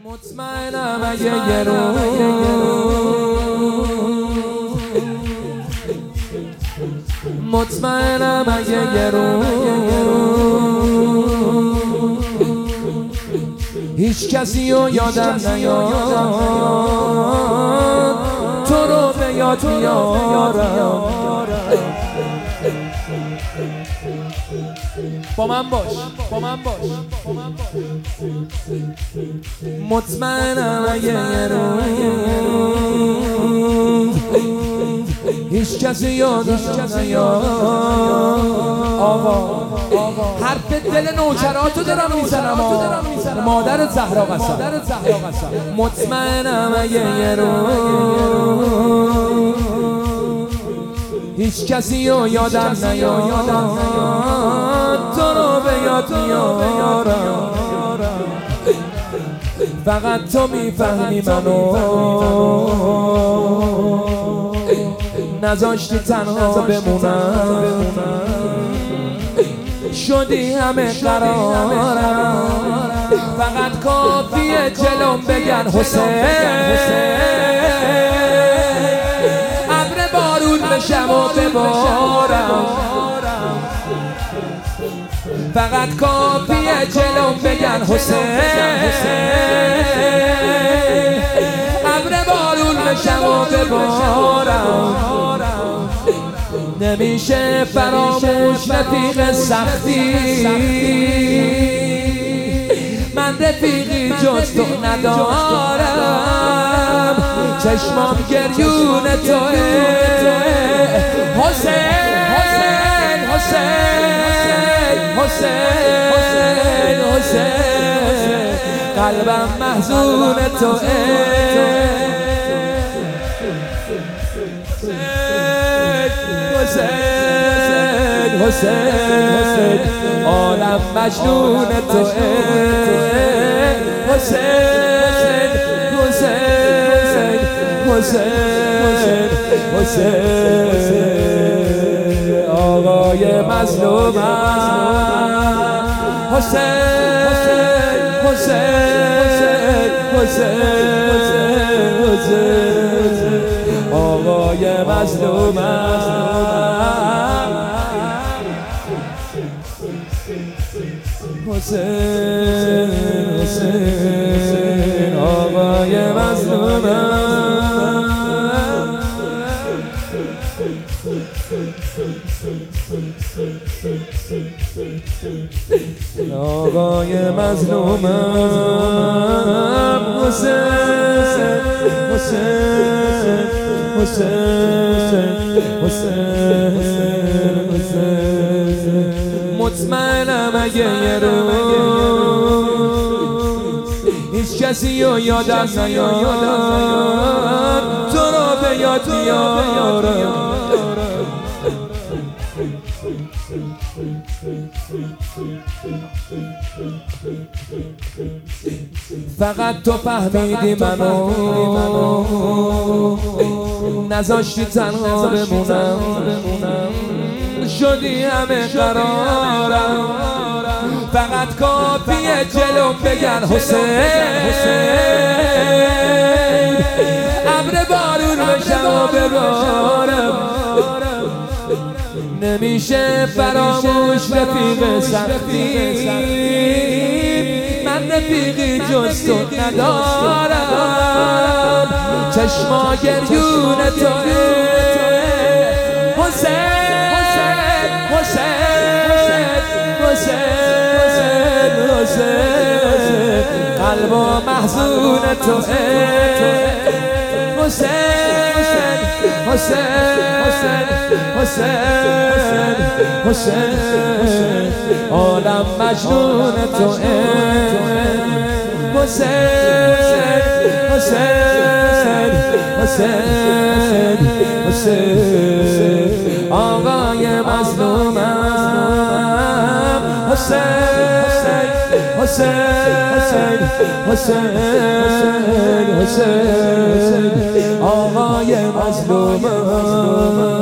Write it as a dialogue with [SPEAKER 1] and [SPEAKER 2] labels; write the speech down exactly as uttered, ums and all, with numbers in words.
[SPEAKER 1] مطمئنم اگه یه روز مطمئنم اگه یه روز هیچ کسی رو یادم نیاد تو رو به یاد میارم. با من باش با من باش مطمئنم اگه یه روز هیچ کسی یادم نیاد. آقا حرف دل نوکراتو دارم میزنم، مادر زهرا قسم. مطمئنم اگه یه روز هیچ کسی رو یادم نیاد تو رو به یاد میارم. فقط تو میفهمی منو نذاشتی تنها بمونم، شدی همه قرارم. فقط کافیه جلوم بگن حسین، ابر بارون بشم و ببارم. فقط کافیه جلوم بگن حسین، ابر بارون بشم و ببارم. نمیشه فراموش رفیق سختی، من رفیقی جز تو ندارم. چشمام گریون توه حسین حسین حسین حسین حسین، قلبم محزون توه حسین حسین، عالم مجنون توه حسین حسین حسین حسین، آقای مظلومم حسین حسین حسین حسین، آقای مظلومم حسین حسین، آقای مظلومم. آقای مظلومم حسین حسین حسین حسین حسین. مطمئنم اگه یه روز هیچ کسی رو یادم نیاد تو رو به یاد میارم. فقط تو فهمیدی منو نذاشتی تنها بمونم، شدی همه قرارم. فقط کافیه جلوم بگن حسین، ابر بارون بشم و ببارم. نمیشه فراموش رفیق سختی، من رفیقی جز تو ندارم. چشما گریون توه حسین حسین حسین حسین، قلبا محزون توه حسین حسین حسین حسین، عالم مجنون توه حسین حسین حسین حسین، آقای مظلومم حسین حسین حسین حسین، آقای مظلومم.